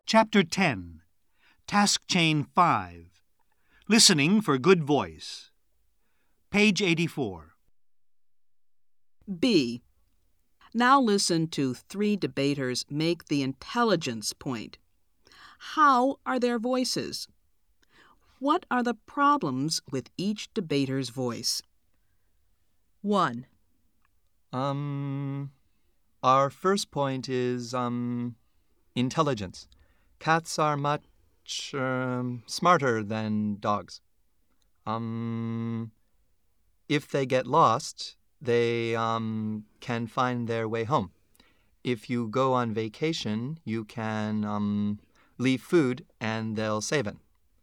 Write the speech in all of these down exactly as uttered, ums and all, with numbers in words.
Chapter ten, Task Chain five, Listening for Good Voice. Page eighty-four. B. Now listen to three debaters make the intelligence point. How are their voices? What are the problems with each debater's voice? one. Um, our first point is, um, intelligence. Cats are much, um, smarter than dogs. Um, if they get lost, they, um, can find their way home. If you go on vacation, you can, um, leave food and they'll save it.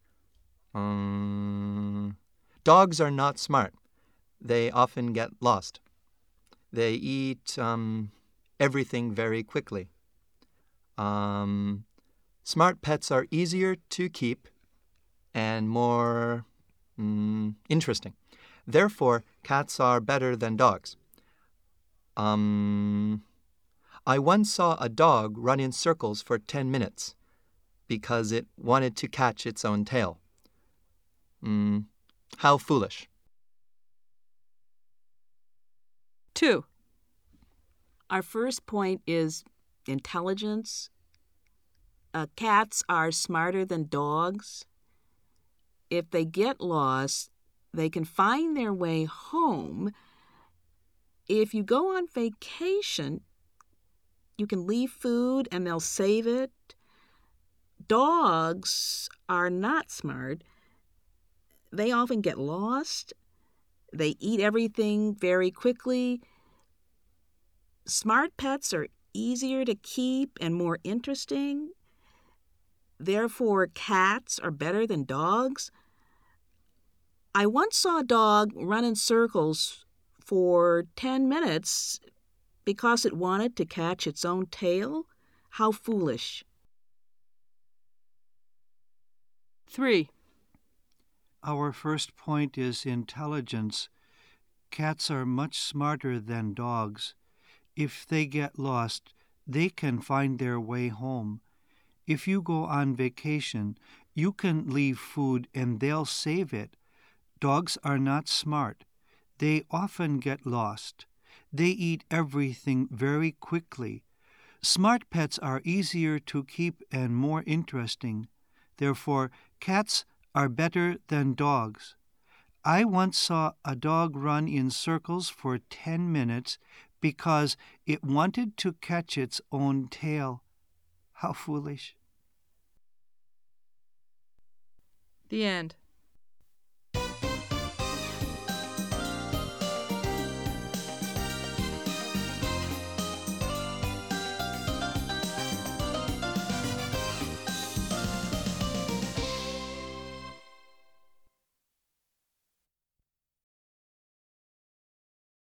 Um, dogs are not smart. They often get lost. They eat um, everything very quickly. Um, smart pets are easier to keep and more mm, interesting. Therefore, cats are better than dogs. Um, I once saw a dog run in circles for ten minutes because it wanted to catch its own tail. Mm, how foolish. two. Our first point is intelligence. Uh, cats are smarter than dogs. If they get lost, they can find their way home. If you go on vacation, you can leave food and they'll save it. Dogs are not smart. They often get lost. They eat everything very quickly. Smart pets are easier to keep and more interesting. Therefore, cats are better than dogs. I once saw a dog run in circles for ten minutes because it wanted to catch its own tail. How foolish. three. Our first point is intelligence. Cats are much smarter than dogs. If they get lost, they can find their way home. If you go on vacation, you can leave food and they'll save it. Dogs are not smart. They often get lost. They eat everything very quickly. Smart pets are easier to keep and more interesting. Therefore, cats are better than dogs. I once saw a dog run in circles for ten minutes because it wanted to catch its own tail. How foolish. The end.